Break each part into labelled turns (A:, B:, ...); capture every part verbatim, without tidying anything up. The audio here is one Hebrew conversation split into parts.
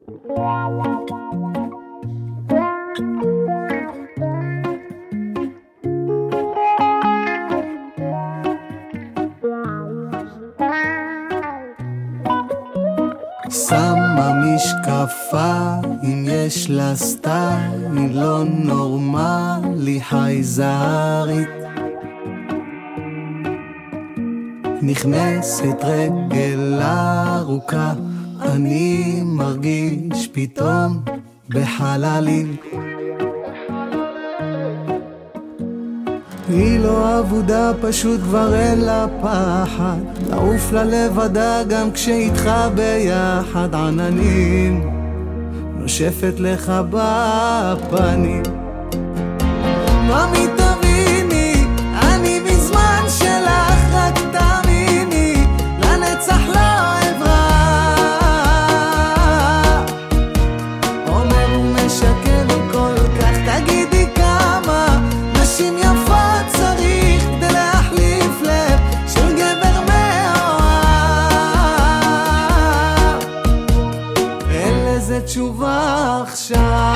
A: שמה משקפיים, יש לה סטייל, היא לא נורמלי, חייזרית. נכנסת רגל ארוכה, אני מרגיש פתאום בחללים. היא לא עבודה, פשוט כבר אין לה פחד, לעוף לה לבדה גם כשאיתך ביחד. עננים נושפת לך בפנים, ממי תביני, אני מזמן שלך, רק תאמיני, לנצח לא אברח. אומר ומשקר כל כך, תגידי כמה נשים יפות צריך כדי להחליף לב של גבר מאוהב. אין לזה תשובה עכשיו.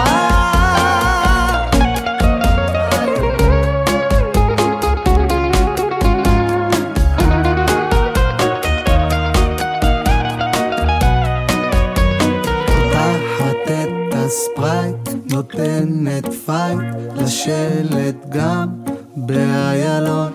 A: פותחת את הספרייט, נותנת פייט לשלט גם באיילון.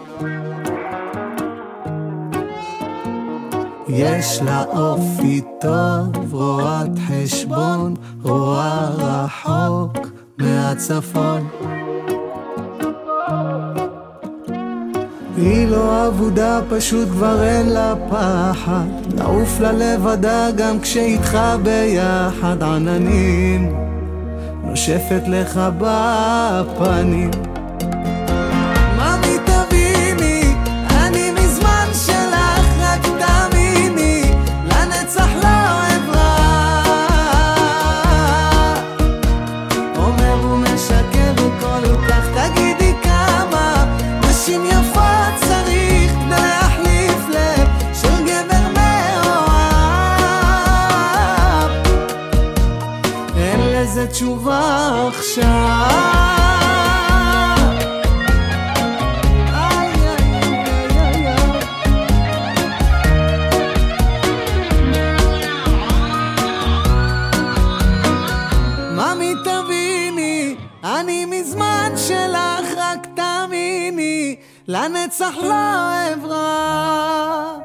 A: יש לה אופי טוב, רואת חשבון, רואה רחוק מהצפון. היא לא עבודה, פשוט כבר אין לה פחד, לעוף לה לבדה גם כשאיתך ביחד. עננים נושפת לך בפנים, ממי תביני, אני מזמן שלך, רק תאמיני, לנצח לא אברח. אומר ומשקר כל כך, תגידי כמה נשים יפות צריך כדי להחליף לב של גבר מאוהב. אין לזה תשובה עכשיו. ממי תביני, אני מזמן שלך, רק תאמיני, לנצח לא אברח.